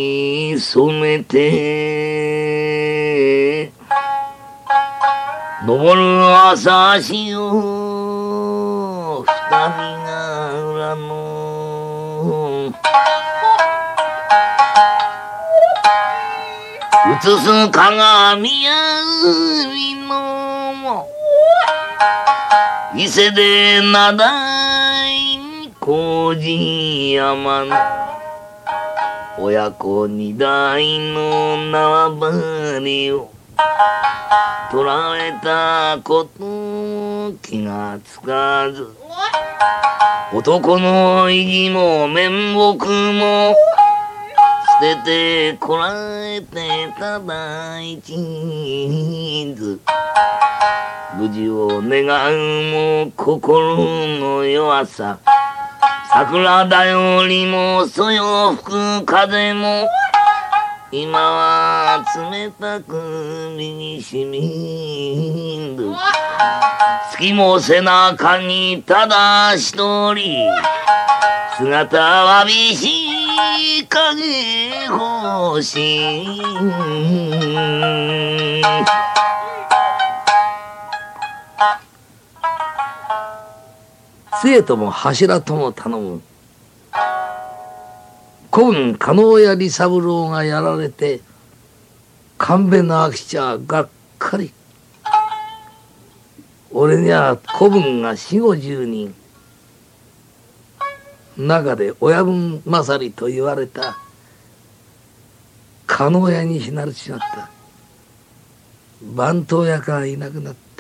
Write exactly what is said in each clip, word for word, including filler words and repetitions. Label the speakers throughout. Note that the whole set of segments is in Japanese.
Speaker 1: に染めて昇る朝日を二人が裏の映す鏡や海の伊勢で名題麹山の親子二代の縄張りを取られたこと気がつかず男の意地も面目も捨ててこらえてた大地図無事を願うも心の弱さ桜だよりもそよ吹く風も今は冷たく身にしみる月も背中にただ一人姿はびしい影星杖とも柱とも頼む古文加納屋利三郎がやられて勘弁な飽きちゃがっかり俺には古文が四五十人中で親分勝りと言われた加納屋に死なれちまった番頭屋がいなくなった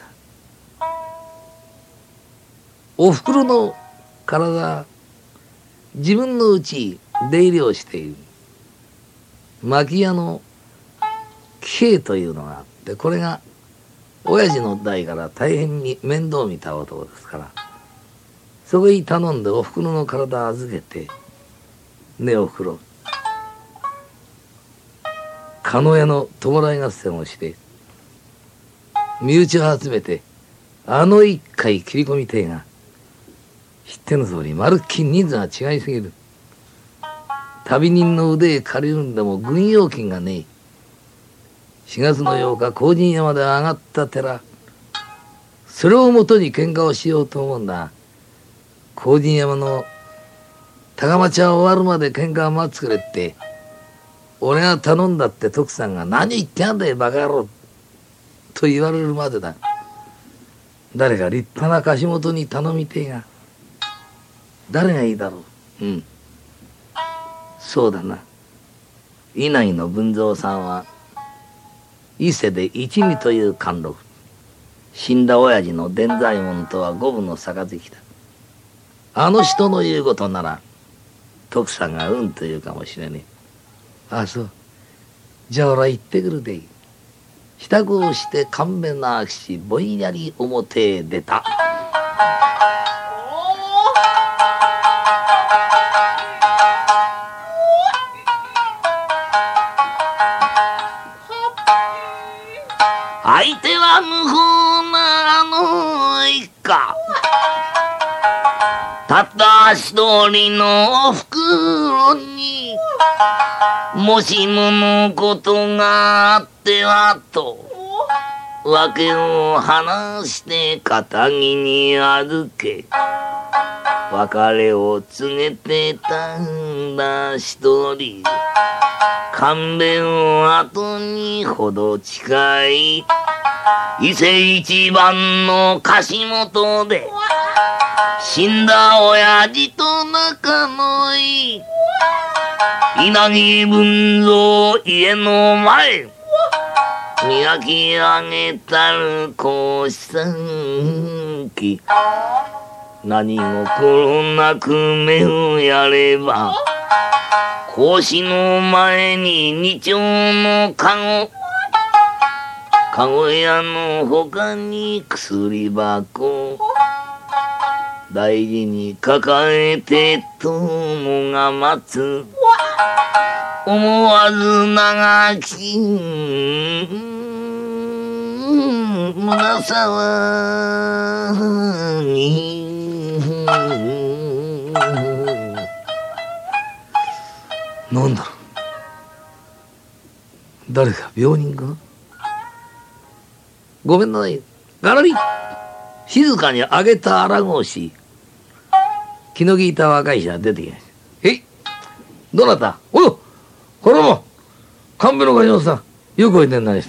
Speaker 1: おふくろの体自分のうち出入りをしている牧屋の喜兵衛というのがあってこれが親父の代から大変に面倒見た男ですからそこに頼んでおふくろの体預けてねえおふくろ加納屋の弔い合戦をして身内を集めてあの一回切り込みてえが知っての通りまるっきり人数が違いすぎる旅人の腕へ借りるんでも軍用金がねえしがつのようか高神山で上がった寺それをもとに喧嘩をしようと思うんだ高神山の高町は終わるまで喧嘩を待ってくれって俺が頼んだって徳さんが何言ってやんだよバカ野郎と言われるまでだ誰か立派な貸元に頼みてえが誰がいいだろううんそうだな稲荷の文蔵さんは伊勢で一味という貫禄死んだ親父の伝左衛門とは五分の杯だあの人の言うことなら徳さんがうんと言うかもしれねえああそうじゃあ俺は行ってくるでいい支度をして勘弁なあきしぼんやり表へ出た相手は無法なあの一家たった一人のおふくろにもしものことがあってはと訳を話して堅気に預け別れを告げてたんだ一人勘弁を後にほど近い伊勢一番の貸元で死んだ親父と仲のいい稲荷文蔵家の前磨き上げたる格子三機何心なく目をやれば格子の前に二丁のかごかご屋のほかに薬箱大事に抱えて友が待つ思わず長き胸騒ぎなんだろ誰か病人かな。ごめんなさい。ガラリ静かに上げた荒格子。気の利いた若い人が出てきました。へい、どなた？およ、これも神戸の会長さん、よくおいでになりました。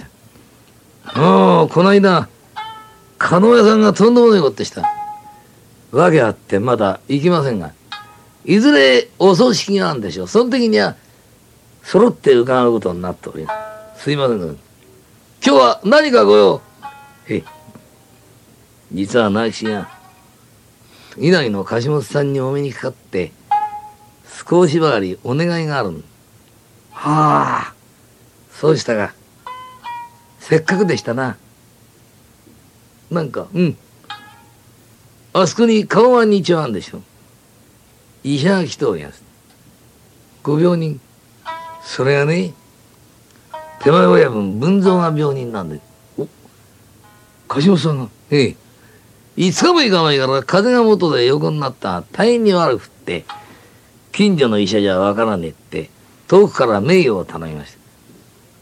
Speaker 1: ああ、この間加納屋さんがとんでもないことでした。わけあってまだ行きませんが、いずれお葬式があるんでしょう。その時には揃って伺うことになっております。すいません。今日は何かご用？へい、実は直吉が稲荷の貸本さんにお目にかかって少しばかりお願いがあるん。はあ、そうしたか。せっかくでしたな。なんか、うん。あそこに顔が日曜あるんでしょ。医者が来ております。ご病人。それがね、手前親分文蔵が病人なんで。お、貸本さんが。ええ。五日もいかないから風が元で横になった大変に悪くって、近所の医者じゃわからねえって遠くから名誉を頼みました。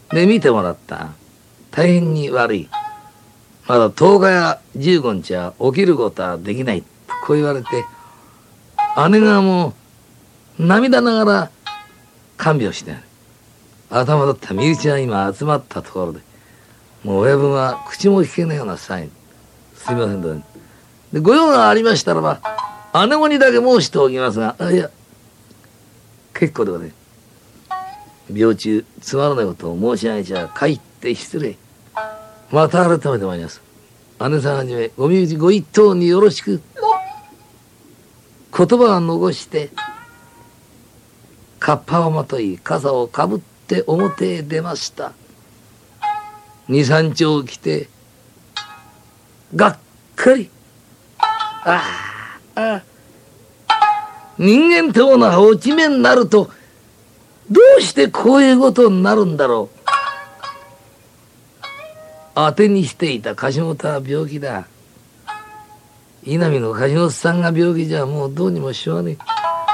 Speaker 1: で見てもらった。大変に悪い。まだとおかやじゅうごにちは起きることはできない。こう言われて、姉がもう涙ながら看病してある。頭だった身内が今集まったところで、もう親分は口も聞けないようなサイン。すいませんどうぞ。でご用がありましたらば姉子にだけ申しておきますが、あ、いや結構でございます。病中つまらないことを申し上げちゃかえって失礼。また改めて参ります。姉さんはじめご身内ご一等によろしく。言葉は残してカッパをまとい傘をかぶって表へ出ました。二三丁来てがっかり。ああ、ああ、人間ってものは落ち目になるとどうしてこういうことになるんだろう。当てにしていた貸本は病気だ。稲見の貸本さんが病気じゃもうどうにもしょうがね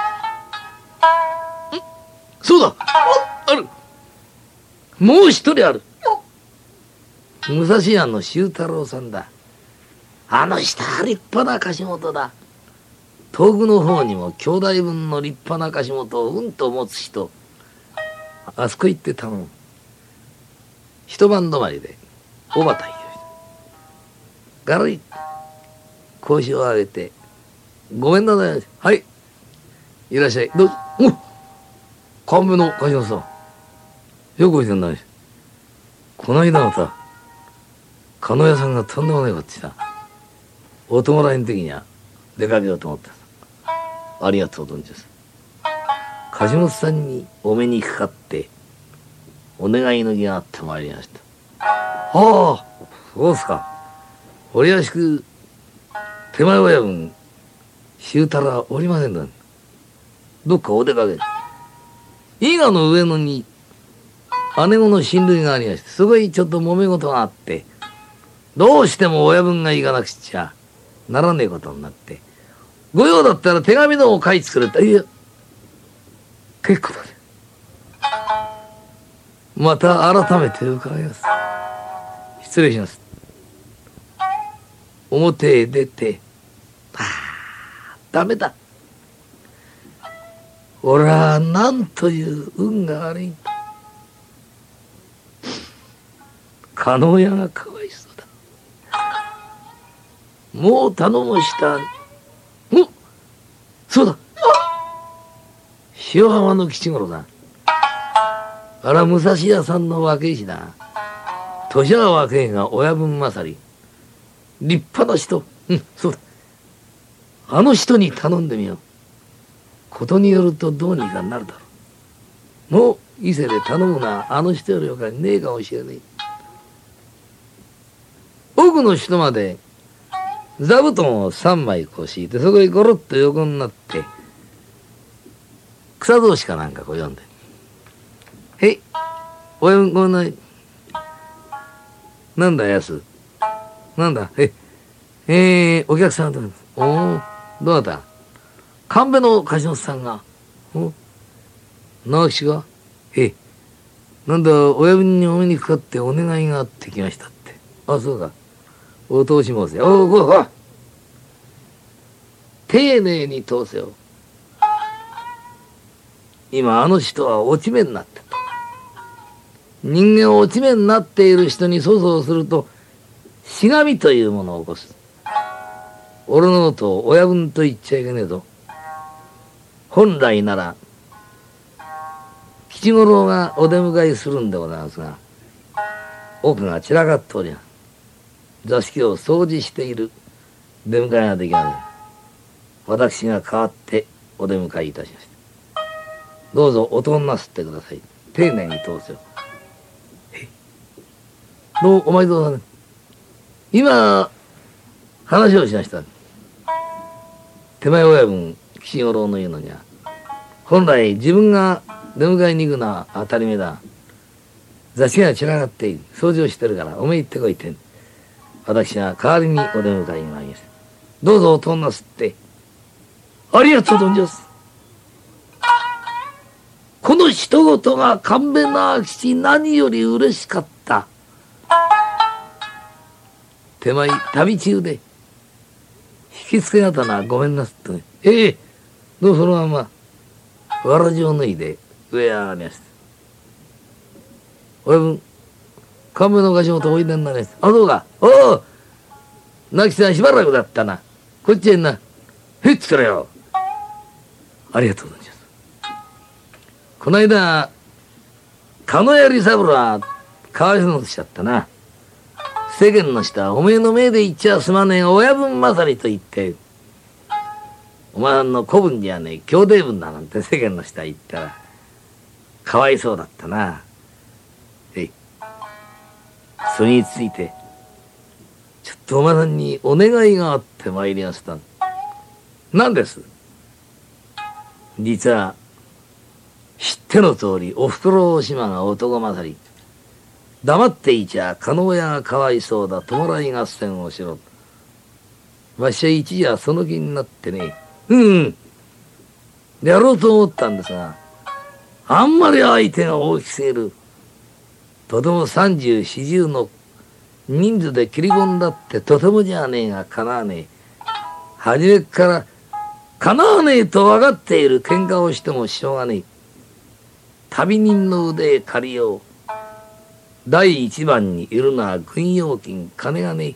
Speaker 1: え。そうだ、ある、もう一人ある。武蔵屋の周太郎さんだ。あの人は立派な貸本だ。遠くの方にも兄弟分の立派な貸本をうんと持つ人。あそこ行って頼む。一晩泊まりで小畑行きました。ガラリ格子を上げて、ごめんなさい。はい、いらっしゃい。どうぞ。お、神戸の貸本さん、よくおいでになりました。この間また加納屋さんがとんでもないことした。お弔いの時には出かけようと思った。ありがとう存じます。貸本さんにお目にかかってお願いの儀があってまいりました。ああ、そうですか。おやしく手前親分周太郎はおりませんだ。どっかお出かけ。伊賀の上野に姉子の親類がありまして、そこにちょっと揉め事があって、どうしても親分が行かなくちゃならねえことになって、ご用だったら手紙のを書いてくれた。いや結構だね。また改めて伺います。失礼します。表へ出て、ああ、ダメだ。俺はなんという運が悪い。加納屋がかわいそうだ。もう頼もした。お、そうだ、塩浜の吉五郎だ。あら武蔵屋さんの若いしだ。年は若いが親分勝り、立派な人。うん、そうだ、あの人に頼んでみよう。ことによるとどうにかなるだろう。もう伊勢で頼むのはあの人より他にねえかもしれない。奥の人まで座布団を三枚こう敷いて、そこへゴロッと横になって草草子かなんかこう読んで、へい、おやんごめんない。なんだやす、なんだ、ええー、お客さんだ。おお、どうだった。神戸の貸本さんが、お直吉が、ええ、
Speaker 2: なんだ親分にお目にかかってお願いがあってきましたって。あ、そうか。お通し申せ。おうおうおう、丁寧に通せよ。今あの人は落ち目になってた。人間落ち目になっている人に粗相するとしがみというものを起こす。俺のことを親分と言っちゃいけねえぞ。本来なら吉五郎がお出迎えするんでございますが、奥が散らかっておりゃ座敷を掃除している。出迎えができません。私が代わってお出迎えいたしました。どうぞお通んなすってください。丁寧に通すよ。どうお前どうだね。今話をしました。手前親分吉五郎の言うのには、本来自分が出迎えに行くのは当たり前だ。座敷が散らかっている。掃除をしてるからおめえ行ってこいって。私が代わりにお出迎えに参りました。どうぞお通んなすって。ありがとう存じます。この一言が神戸の空き地何より嬉しかった。手前旅中で引きつけ刀ごめんなすってね。ええ、どうそのままわらじを脱いで上へ上がりました。親分神戸の貸元おいでになりました。あ、どうか。おお、亡きさんしばらくだったな。こっちへんな。へっつからよ。ありがとうございます。この間鹿野槍三郎はかわいそうなことしちゃったな。世間の人はおめえの命で言っちゃすまねえ親分勝りと言って、お前の子分じゃねえ兄弟分だなんて世間の人は言ったらかわいそうだったな。えい、それについてちょっとお前さんにお願いがあって参りました。何です？実は知っての通りおふくろ大島が男勝り。黙っていちゃ加納屋がかわいそうだ。弔い合戦をしろ。わしは一時はその気になってね、うん、うん、やろうと思ったんですが、あんまり相手が大きすぎる。とても三十四十の人数で切り込んだってとてもじゃねえがかなわねえ。初めからかなわねえと分かっている。喧嘩をしてもしょうがねえ。旅人の腕へ借りよう。第一番にいるのは軍用金、金がねえ。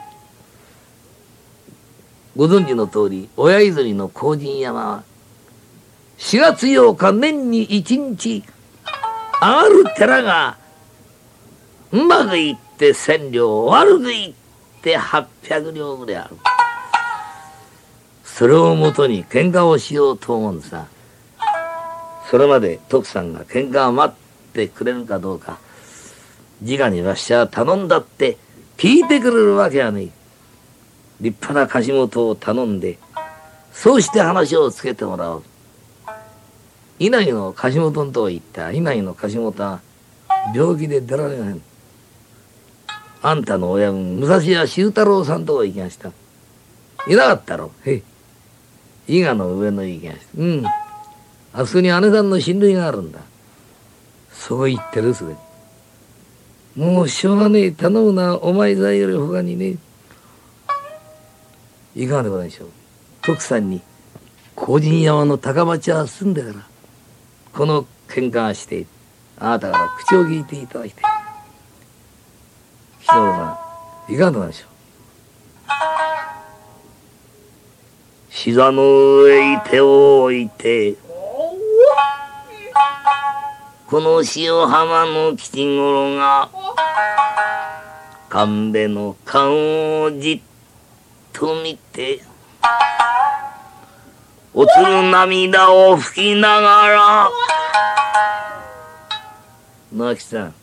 Speaker 2: ご存知の通り親泉の荒神山はしがつようか年に一日上がる寺がうまくいって千両、悪くいって八百両ぐらいある。それをもとに喧嘩をしようと思うんですが、それまで徳さんが喧嘩を待ってくれるかどうか直にわしは頼んだって聞いてくれるわけはねえ。立派な貸元を頼んでそうして話をつけてもらおう。稲荷の貸元のとこ行った稲荷の貸元は病気で出られない。あんたの親分武蔵屋周太郎さんとこ行きました。いなかったろ。へい、伊賀の上の行きました。うん、あそこに姉さんの親類があるんだ。そう言って留守で、もうしょうがねえ、頼むな、お前さんより他にね。いかがでございましょう。徳さんに荒神山の高町は住んでからこの喧嘩がして、あなたから口を聞いていただきたい。吉野さんいかがでございましょう。膝の上に手を置いて、この塩浜の吉五郎が神戸の顔をじっと見て、おつる涙を拭きながら、直樹さん、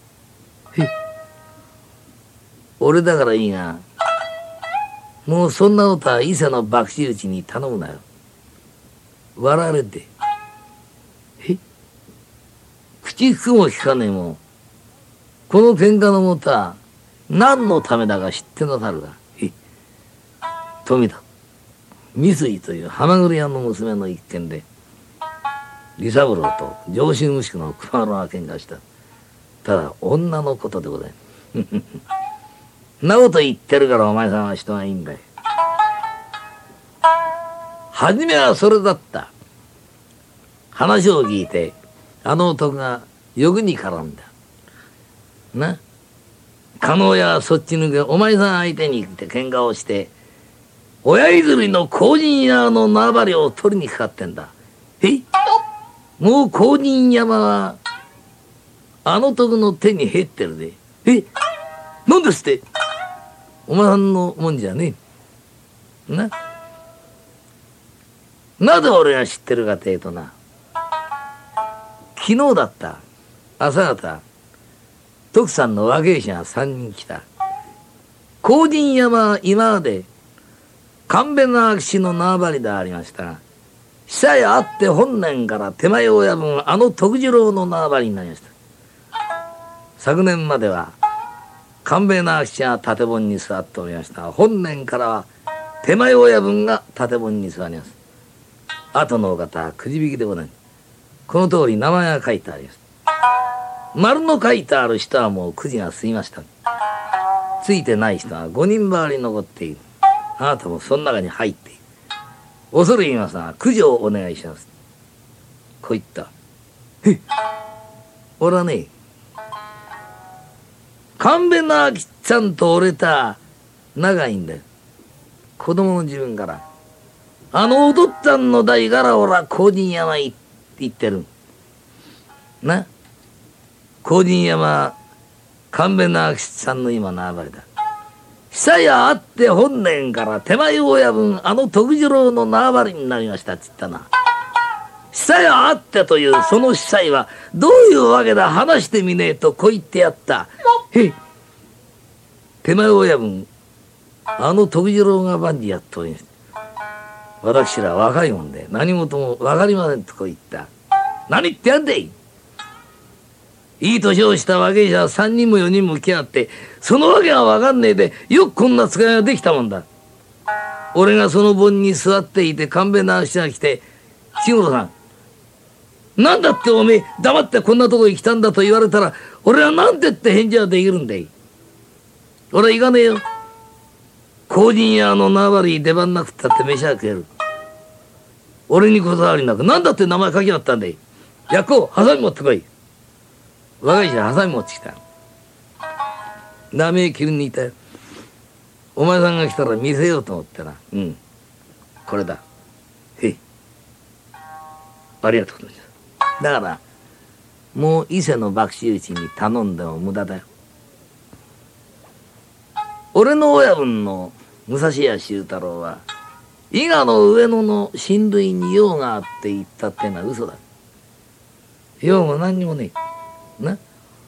Speaker 2: 俺だからいいが、もうそんなことは伊勢の博打打ちに頼むなよ。笑われて、え口聞くも聞かねえもん、この喧嘩のもとは何のためだか知ってなさるが、え富田三井という浜栗屋の娘の一件で利三郎と上州息子の熊野が喧嘩した。 ただ女のことでございます。んなこと言ってるからお前さんは人がいいんだよ。初めはそれだった。話を聞いてあの男が欲に絡んだ。な加納屋はそっち抜けお前さん相手に行って喧嘩をして親譲りの公人屋の縄張りを取りにかかってんだ。えもう公人山はあの男の手に入ってるで。えなんですってお前さんのもんじゃねえ。ななぜ俺が知ってるかってえとな、昨日だった朝方徳さんの若い衆がさんにん来た。公人山は今まで神戸の空き地の縄張りでありましたが、久やあって本年から手前親分あの徳次郎の縄張りになりました。昨年までは神戸の空き地が建物に座っておりましたが、本年からは手前親分が建物に座ります。後のお方はくじ引きでございます。この通り名前が書いてあります。丸の書いてある人はもうくじが過ぎました。ついてない人はごにんばかり残っている。あなたもその中に入っている。恐れ入りますがくじをお願いします。こう言った。へっ俺はね神戸のあきちゃんと俺た仲いいんだよ。子供の自分からあのお父っつぁんの代から俺は公人山行って言ってるな。公人山神戸のあきさんの今縄張りだ。久やあって本年から手前親分あの徳次郎の縄張りになりましたって言ったな。久やあってというその久いはどういうわけだ話してみねえとこう言ってやった。へい手前親分あの徳次郎が万事やっております。私ら若いもんで何事も分かりませんとこう言った。何言ってやんでい。いい年をした若い者はさんにんもよにんも来やがってそのわけが分かんねえでよくこんな使いができたもんだ。俺がその盆に座っていて神戸の足が来て「千五郎さんなんだっておめえ黙ってこんなとこへ来たんだ」と言われたら俺はなんてって返事はできるんだい。俺は行かねえよ。公人屋の縄張り出番なくったって飯は食える。俺にこだわりなく何だって名前書きあったんだい。やっこハサミ持ってこい。若い人はハサミ持ってきた。なめえ切りにいたよ。お前さんが来たら見せようと思ってな。うんこれだ。へいありがとうございます。だからもう伊勢の博打打ちに頼んでも無駄だよ。俺の親分の武蔵屋周太郎は伊賀の上野の親類に用があって言ったってのは嘘だ。用も何にもねえな。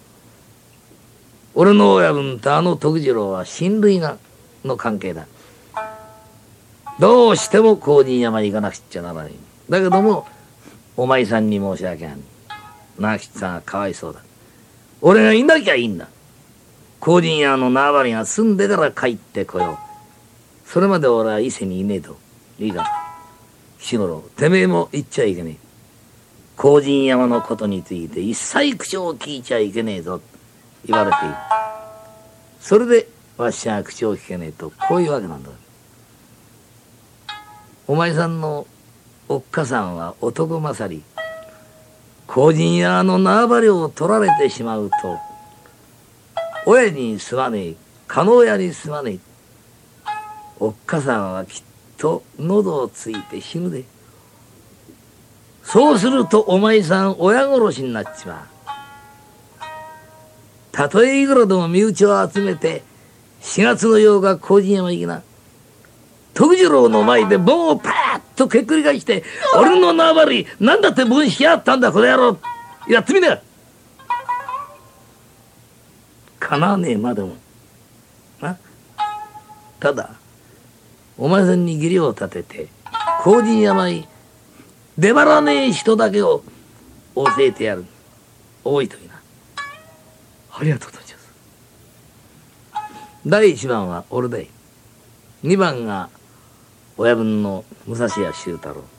Speaker 2: 俺の親分とあの徳次郎は親類がの関係だ。どうしても公人山に行かなくちゃならない。だけどもお前さんに申し訳ない。なきさんがかわいそうだ。俺がいなきゃいいんだ。公人屋の縄張りが済んでから帰ってこよう。それまで俺は伊勢にいねえと。いいか吉五郎てめえも言っちゃいけねえ。公人山のことについて一切口を聞いちゃいけねえぞ言われている。それでわしが口を聞けねえとこういうわけなんだ。お前さんのおっかさんは男勝り。公人屋の縄張りを取られてしまうと親にすまねえ加納屋にすまねえ。おっかさんはきっと喉をついて死ぬで。そうするとお前さん親殺しになっちまう。たとえいくらでも身内を集めてしがつのようか公人山行きな。徳次郎の前で盆をパーッとけっくり返して俺の縄張りなんだって盆しやったんだこの野郎やってみな。かなわねえまでもな。ただお前さんに義理を立てて公人山に出張らねえ人だけを教えてやる。多いといいな。ありがとうございます。だいいちばんは俺だい。にばんが親分の武蔵屋周太郎、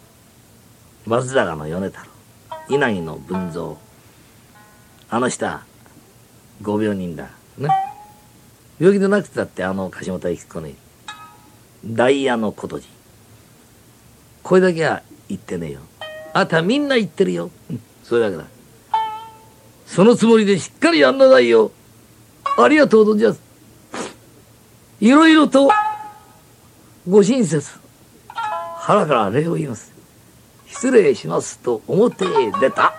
Speaker 2: 松坂の米太郎、稲城の文蔵。あの人はご病人だね。病気でなくてだってあの樫本明子ね、ダイヤのことじ、これだけは言ってねえよ。あとはみんな言ってるよ、うん、それだけだ。そのつもりでしっかりやんなさいよ。ありがとう存じます。いろいろとご親切腹から礼を言います。失礼しますと表へ出た。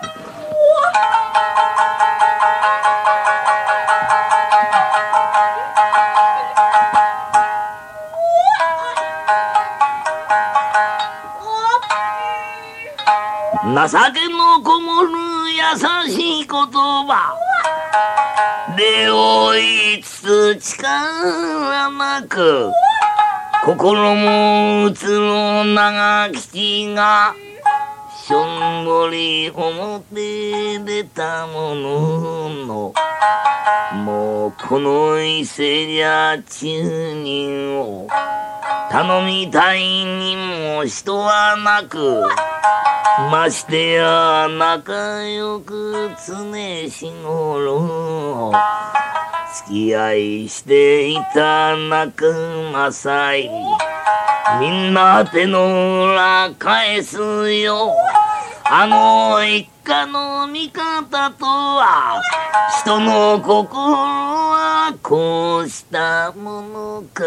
Speaker 2: 情けのこもる優しい言葉礼を言いつつ力なく、心もうつの長吉がしょんぼり表出たものの、もうこの伊勢じゃ中人を頼みたいにも人はなく、ましてや仲良く常日頃付き合いしていた仲間さえみんな手の裏返すよ。あの一家の味方とは人の心はこうしたものか。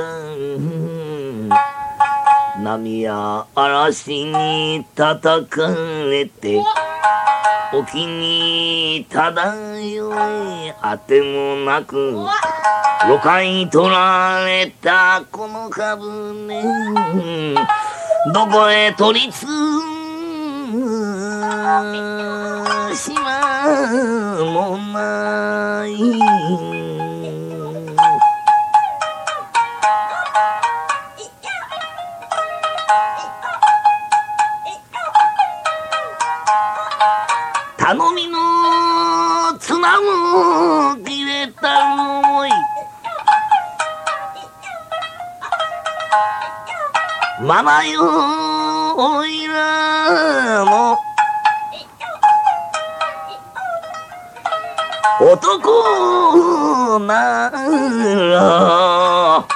Speaker 2: 波や嵐に叩かれて沖に漂いあてもなく、路海取られたこの船、どこへ取りつ島もない。頼みの綱も切れた思い、ままよおいらの男なら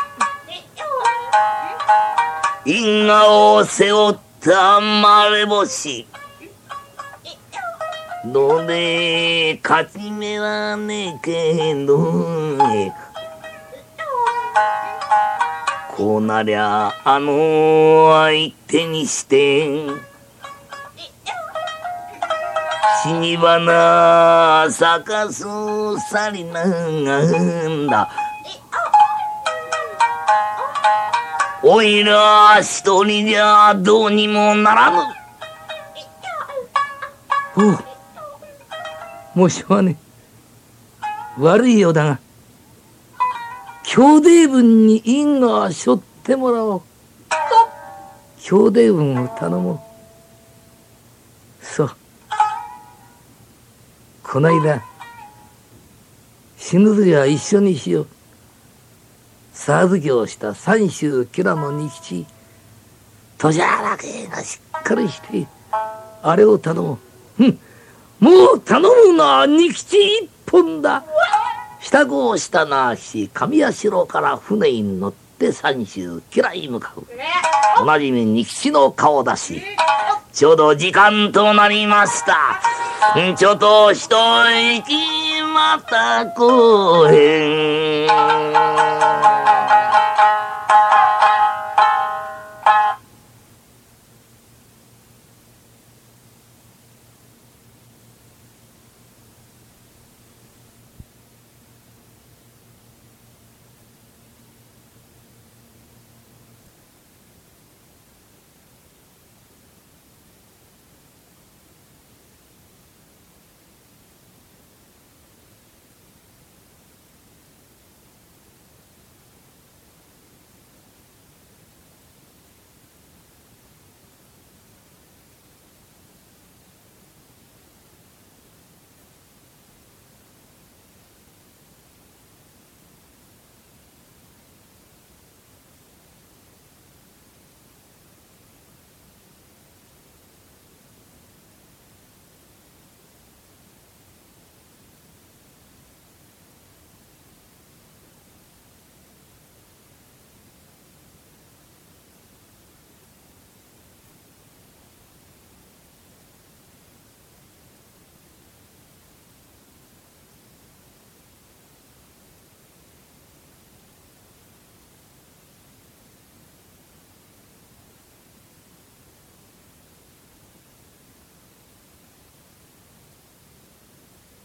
Speaker 2: 因果を背負ったまれ星、どれ勝ち目はねえけど、こうなりゃあの相手にして死に花咲かすさりなんだ。おいら一人じゃどうにもならぬ。おう、もうしょうがねえ。悪いようだが兄弟分に因果しょってもらおう。兄弟分を頼もう。そう、こないだ死ぬ時は一緒にしよう。沢津家をした三州吉良の仁吉、年原家がしっかりしてあれを頼もう。うん、もう頼むのは仁吉一本だ。下子をしたなし上社から船に乗って三州吉良に向かう。おなじみ仁吉の顔出し、ちょうど時間となりました。ちょっと一息また公園。